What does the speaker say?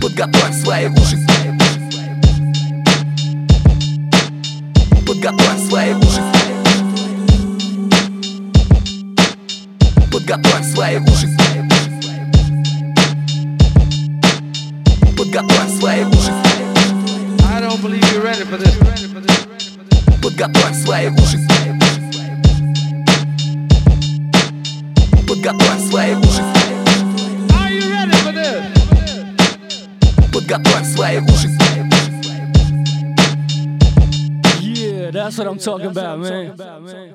Подготовь свои уши. Подготовь свои уши. Подготовь свои уши. Подготовь свои уши. I don't believe you're ready for this. Подготовь свои уши. Подготовь свои уши. Are you ready for this? Подготовь свои уши. Yeah, that's what I'm talking about, man.